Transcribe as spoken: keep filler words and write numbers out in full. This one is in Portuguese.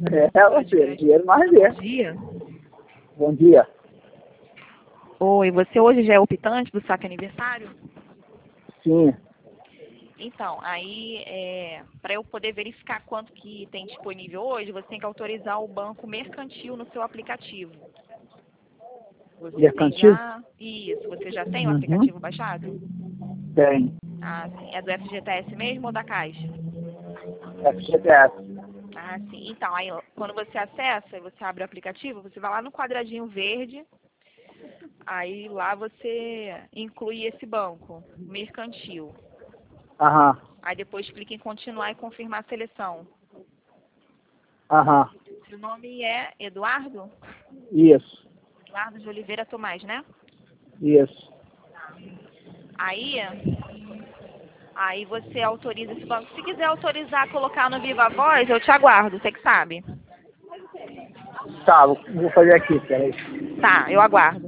É, você, dinheiro mais Bom é. dia. Bom dia. Oi, você hoje já é optante do saque aniversário? Sim. Então, aí, é, para eu poder verificar quanto que tem disponível hoje, você tem que autorizar o banco mercantil no seu aplicativo. Você Mercantil? tem já... Isso, você já tem o Uhum. aplicativo baixado? Tem. Ah, sim. É do F G T S mesmo ou da Caixa? F G T S. Ah, sim. Então, aí, ó, quando você acessa, você abre o aplicativo, você vai lá no quadradinho verde, aí lá você inclui esse banco, mercantil. Aham. Aí depois clica em continuar e confirmar a seleção. Aham. Seu nome é Eduardo? Isso. Eduardo de Oliveira Tomás, né? Isso. Aí, aí você autoriza esse banco. Se quiser autorizar colocar no Viva Voz, eu te aguardo, você que sabe. Tá, vou vou fazer aqui, peraí. Tá, eu aguardo.